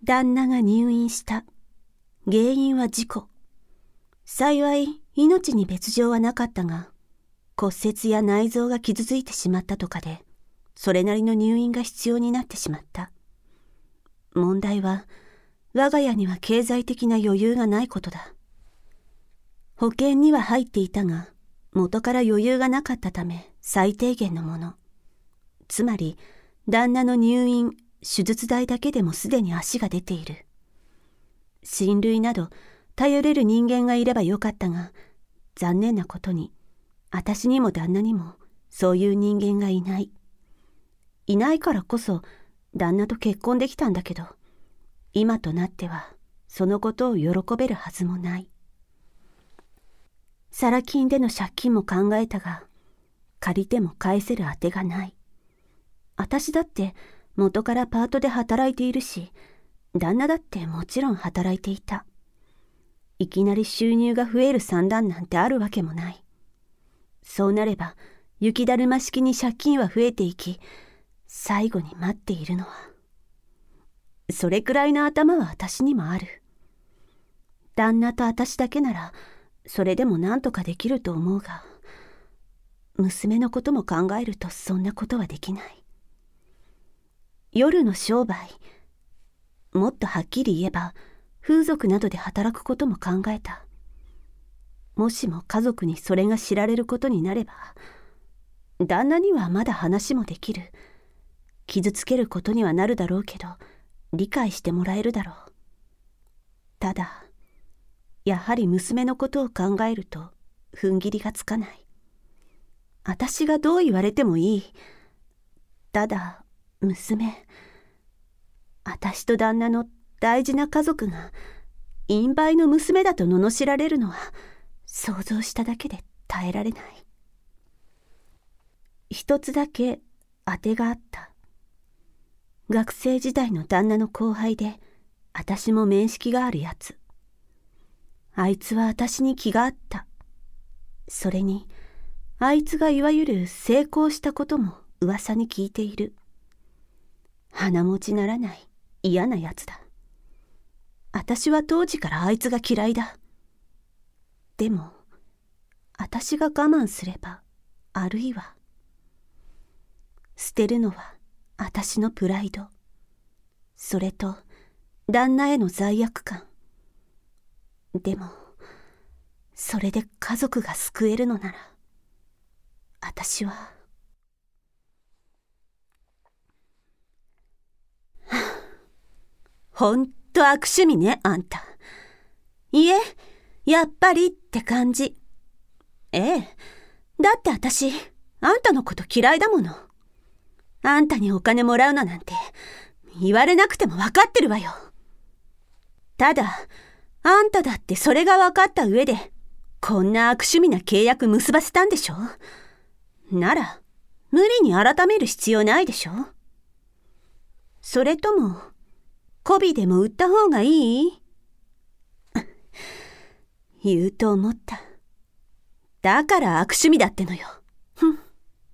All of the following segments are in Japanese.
旦那が入院した。原因は事故。幸い命に別状はなかったが、骨折や内臓が傷ついてしまったとかで、それなりの入院が必要になってしまった。問題は、我が家には経済的な余裕がないことだ。保険には入っていたが、元から余裕がなかったため最低限のもの。つまり、旦那の入院、手術代だけでもすでに足が出ている。親類など頼れる人間がいればよかったが、残念なことに、私にも旦那にもそういう人間がいない。いないからこそ旦那と結婚できたんだけど、今となってはそのことを喜べるはずもない。サラ金での借金も考えたが、借りても返せる当てがない。私だって元からパートで働いているし、旦那だってもちろん働いていた。いきなり収入が増える算段なんてあるわけもない。そうなれば雪だるま式に借金は増えていき、最後に待っているのは、それくらいの頭は私にもある。旦那と私だけならそれでも何とかできると思うが、娘のことも考えるとそんなことはできない。夜の商売、もっとはっきり言えば風俗などで働くことも考えた。もしも家族にそれが知られることになれば、旦那にはまだ話もできる。傷つけることにはなるだろうけど、理解してもらえるだろう。ただ、やはり娘のことを考えると踏ん切りがつかない。私がどう言われてもいい。ただ、娘、私と旦那の大事な家族が陰媒の娘だと罵られるのは想像しただけで耐えられない。一つだけ当てがあった。学生時代の旦那の後輩で、私も面識があるやつ。あいつは私に気があった。それに、あいつがいわゆる成功したことも噂に聞いている。鼻持ちならない嫌なやつだ。私は当時からあいつが嫌いだ。でも、私が我慢すれば、あるいは、捨てるのは私のプライド。それと、旦那への罪悪感。でも、それで家族が救えるのなら、私は、ほんと悪趣味ね、あんた。いえ、やっぱりって感じ。ええ、だって私、あんたのこと嫌いだもの。あんたにお金もらうのなんて、言われなくても分かってるわよ。ただ、あんただってそれが分かった上で、こんな悪趣味な契約結ばせたんでしょ？なら、無理に改める必要ないでしょ？それとも、媚びでも売った方がいい？言うと思った。だから悪趣味だってのよ。ふん。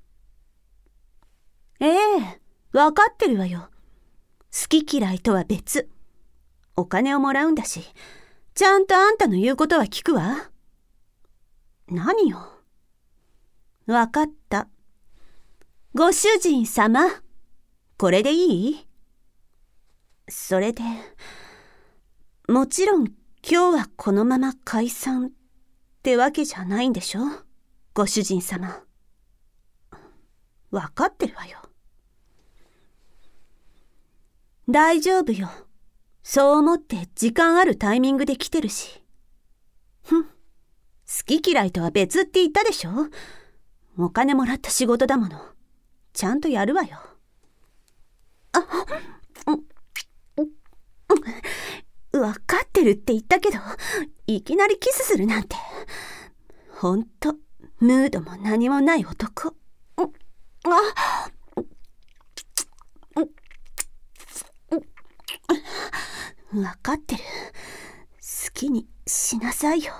ええ、分かってるわよ。好き嫌いとは別。お金をもらうんだし、ちゃんとあんたの言うことは聞くわ。何よ。分かった。ご主人様、これでいい？それで、もちろん今日はこのまま解散ってわけじゃないんでしょ？ご主人様。分かってるわよ。大丈夫よ。そう思って時間あるタイミングで来てるし。ふん。好き嫌いとは別って言ったでしょ？お金もらった仕事だもの。ちゃんとやるわよ。わかってるって言ったけど、いきなりキスするなんて。ほんと、ムードも何もない男。わかってる。好きにしなさいよ。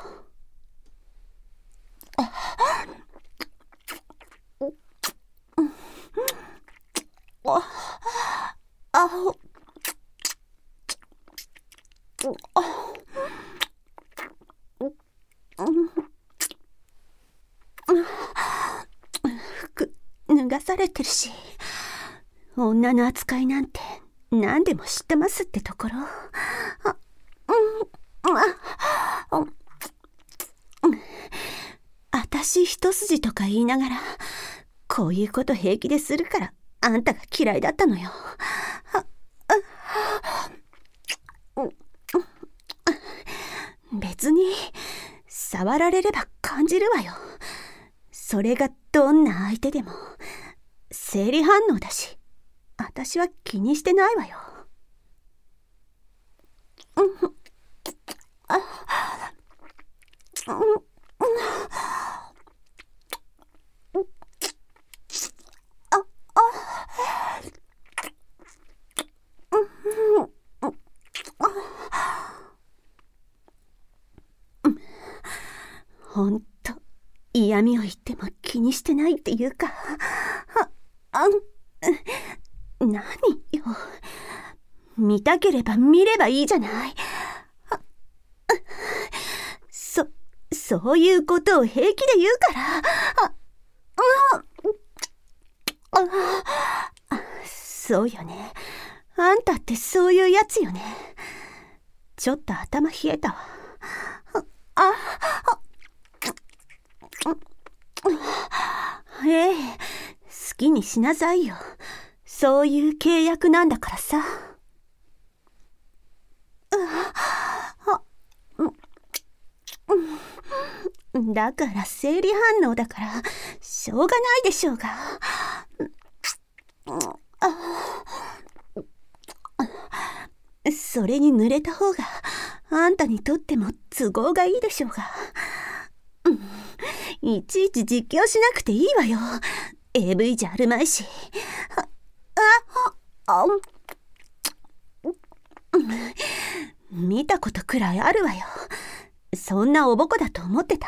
服脱がされてるし、女の扱いなんて何でも知ってますってところ。私一筋とか言いながら、こういうこと平気でするからあんたが嫌いだったのよ。別に触られれば感じるわよ。それがどんな相手でも生理反応だし、私は気にしてないわよ。ほんと嫌味を言っても気にしてないっていうか、何よ、見たければ見ればいいじゃない。そういうことを平気で言うから。そうよね、あんたってそういうやつよね。ちょっと頭冷えたわ。好きにしなさいよ。そういう契約なんだからさ。だから生理反応だからしょうがないでしょうが。それに濡れた方があんたにとっても都合がいいでしょうが。いちいち実況しなくていいわよ。AV じゃあるまいし。見たことくらいあるわよ。そんなおぼこだと思ってた？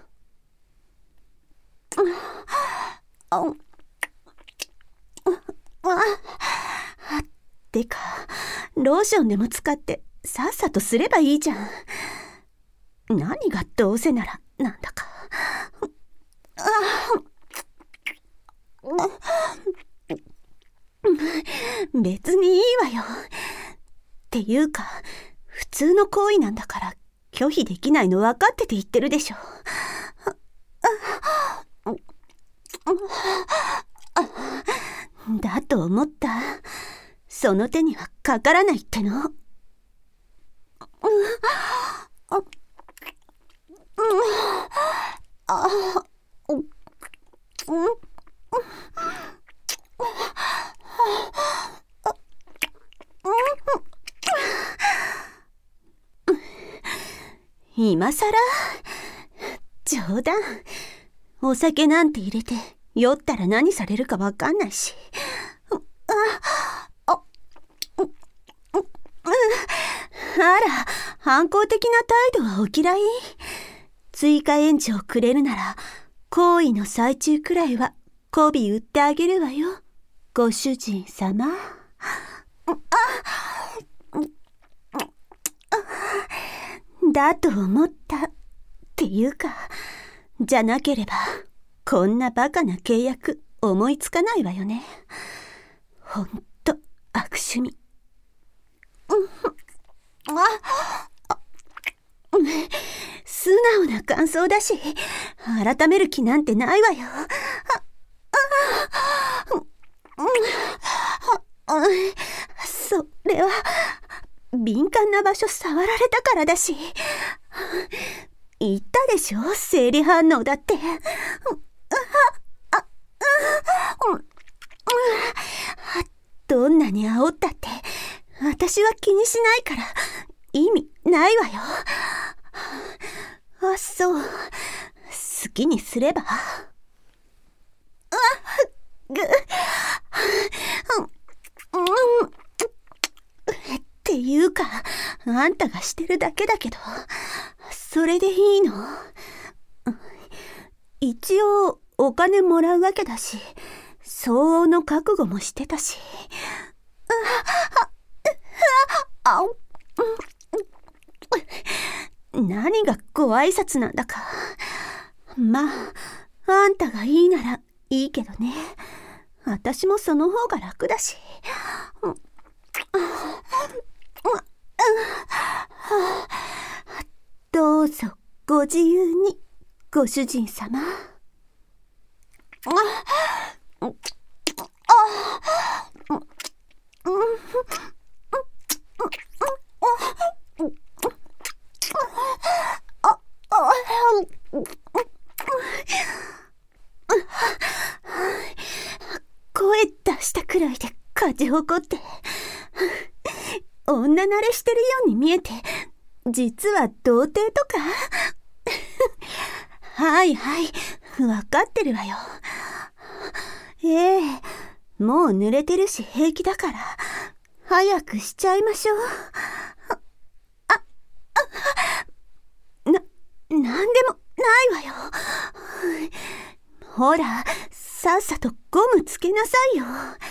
てか、ローションでも使ってさっさとすればいいじゃん。何がどうせならなんだか。別にいいわよ。っていうか、普通の行為なんだから拒否できないの分かってて言ってるでしょ。だと思った。その手にはかからないっての。今さら冗談。お酒なんて入れて酔ったら何されるか分かんないし。あら、反抗的な態度はお嫌い？追加援助をくれるなら行為の最中くらいは媚び売ってあげるわよ、ご主人様。だと思ったっていうか、じゃなければこんなバカな契約思いつかないわよね。ほんと悪趣味。素直な感想だし改める気なんてないわよ。それは敏感な場所触られたからだし。言ったでしょ、生理反応だって。どんなに煽ったって私は気にしないから意味ないわよ。あ、そう。好きにすれば。っていうか、あんたがしてるだけだけど、それでいいの？一応お金もらうわけだし、相応の覚悟もしてたし。 何がご挨拶なんだか。まあ、あんたがいいならいいけどね。私もその方が楽だし。どうぞご自由に、ご主人様。声出したくらいで勝ち誇って。女慣れしてるように見えて、実は童貞とかはいはい、わかってるわよ。もう濡れてるし平気だから、早くしちゃいましょう。なんでもないわよ。ほら、さっさとゴムつけなさいよ。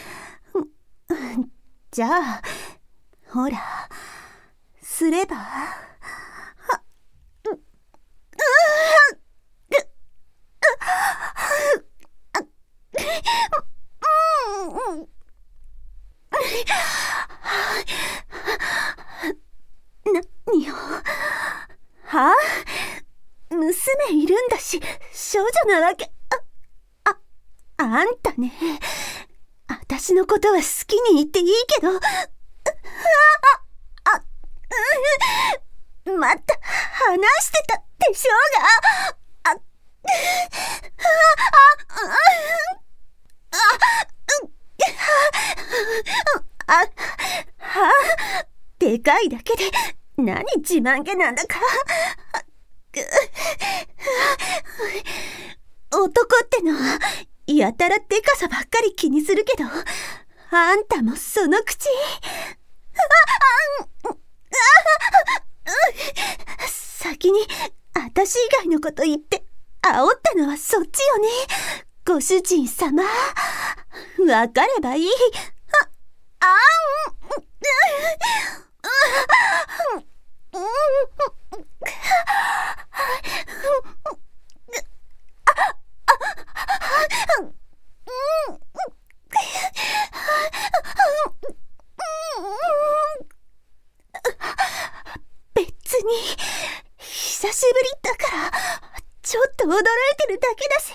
じゃあ、ほら、すれば。何よ。はあ？娘いるんだし、少女なわけ。あんたね。私のことは好きに言っていいけど。また話してたでしょうが。でかいだけで何自慢げなんだか。男ってのはやたらでかさばっかり気にするけど、あんたもその口。先に私以外のこと言って煽ったのはそっちよね、ご主人様。わかればいい。別に久しぶりだからちょっと驚いてるだけだし。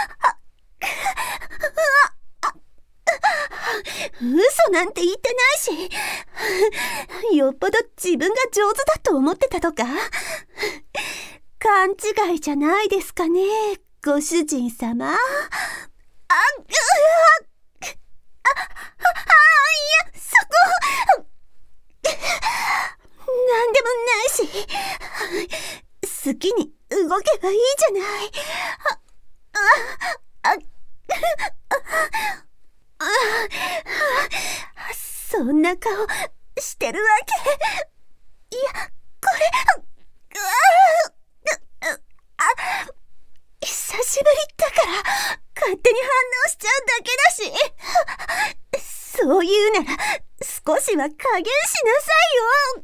嘘なんて言ってないし、よっぽど自分が上手だと思ってたとか。勘違いじゃないですかね、ご主人様。いや、そこなんでもないし、好きに動けばいいじゃない。そんな顔してるわけ。いや、これ久しぶりだから勝手に反応しちゃうだけだし。そういうなら少しは加減しなさいよ。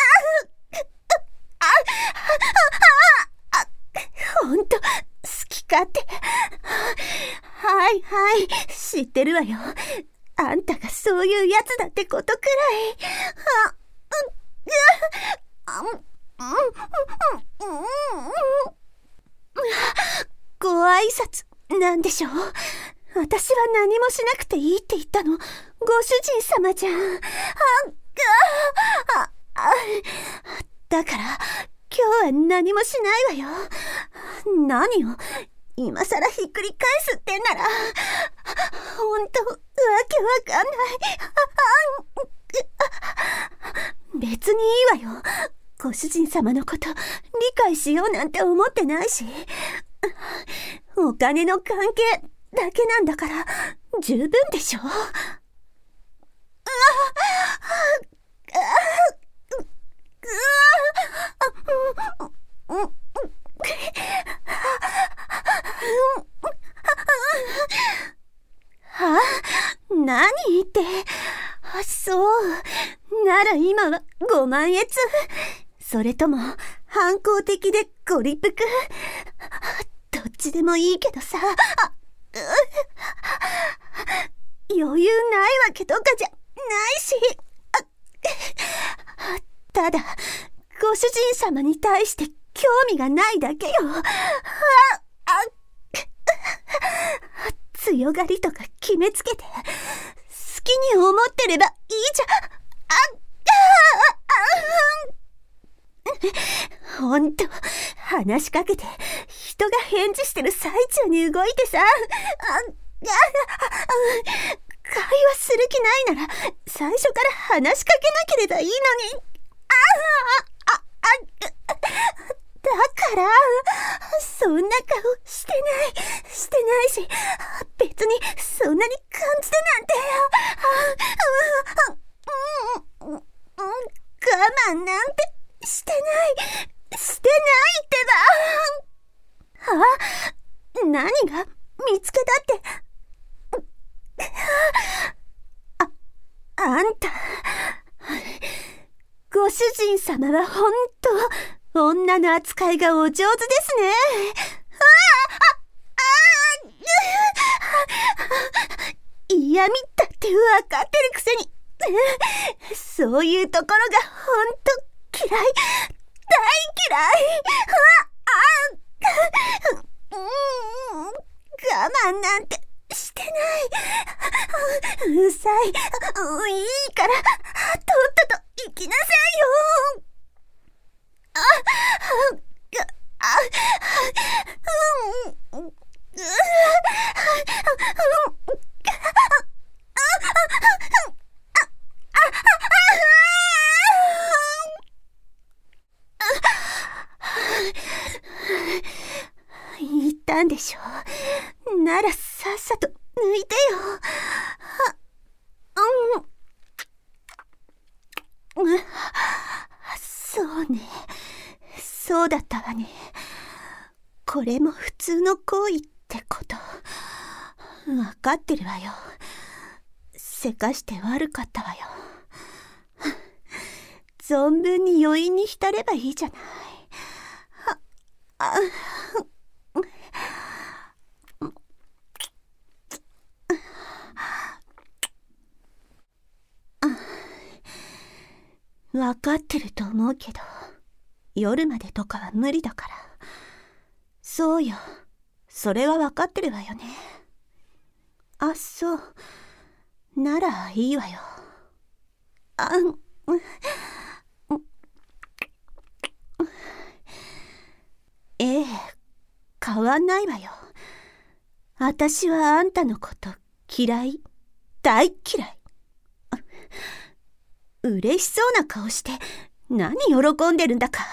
ほんと好き勝手。はいはい、知ってるわよ。あんたがそういうやつだってことくらい。ご挨拶なんでしょう。私は何もしなくていいって言ったのご主人様じゃん。だから今日は何もしないわよ。何を今さらひっくり返すってんなら、ほんとわけわかんない。別にいいわよ。ご主人様のこと理解しようなんて思ってないし、お金の関係だけなんだから十分でしょ。何言って。そうなら今はご満悦。 それとも反抗的でご立腹？どっちでもいいけどさ。余裕ないわけとかじゃないし。ただご主人様に対して興味がないだけよ。強がりとか決めつけて好きに思ってればいいじゃ。ほんと、話しかけて人が返事してる最中に動いてさ。会話する気ないなら最初から話しかけなければいいのに。だからそんな顔してないし、別にそんなに感じてなんて。我慢なんてしてないってば。何が見つけたって。あんた、ご主人様はほんと女の扱いがお上手ですね。嫌味だって分かってるくせにそういうところがほんと嫌い、大嫌い。我慢なんてしてない。うさい。いいからとっとと行きなさいよ。言ったんでしょ。ならさっさと抜いてよ。そうね。そうだったわね。これも普通の行為ってこと。わかってるわよ。せかして悪かったわよ。存分に余韻に浸ればいいじゃない。わかってると思うけど、夜までとかは無理だから。そうよ、それはわかってるわよね。あ、そう。ならいいわよ。ええ、変わんないわよ。私はあんたのこと嫌い、大嫌い。嬉しそうな顔して何喜んでるんだか。